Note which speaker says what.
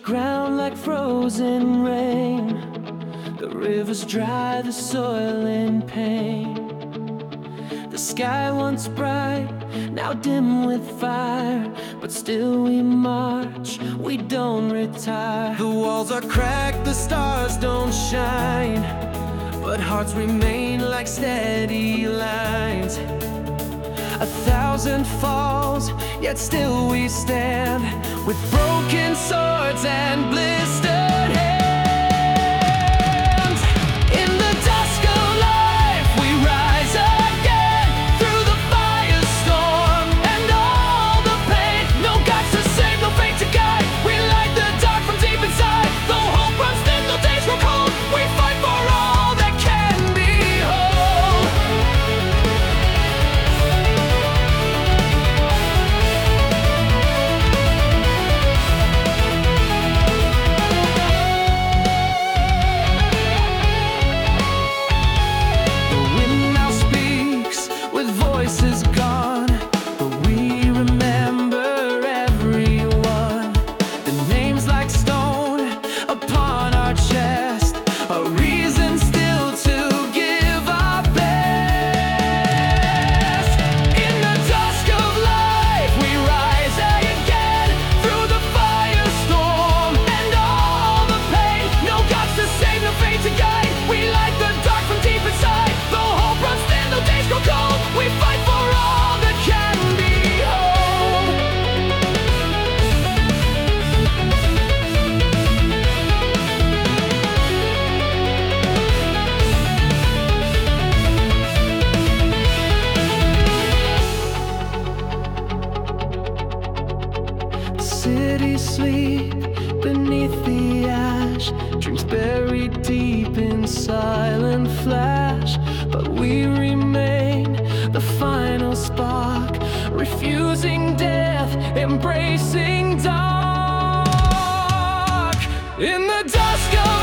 Speaker 1: ground like frozen rain. The rivers dry the soil in pain. The sky once bright, now dim with fire, but still we march, we don't retire. The walls are cracked, the stars don't shine, but hearts remain like steady lines. 1,000 falls, yet still we stand, with broken swords and blistered hands. In the dusk of life we rise again, through the firestorm and all the pain. No gods to save, no fate to guide, we light the dark from deep inside. Though hope runs thin, though days grow cold, we fight for all that can be whole. Voices gone, but we remember everyone. The names like stone upon our chest, a reason still to give our best. In the dusk of life we rise again, through the firestorm and all the pain. No gods to save, no fate to guide, we light the dark from deep inside. Though hope runs thin, though days grow cold, we fight for all that can be whole. Cities sleep beneath the ash, dreams buried deep in silent flash, but we remain the final spark, refusing death, embracing dark. In the dusk of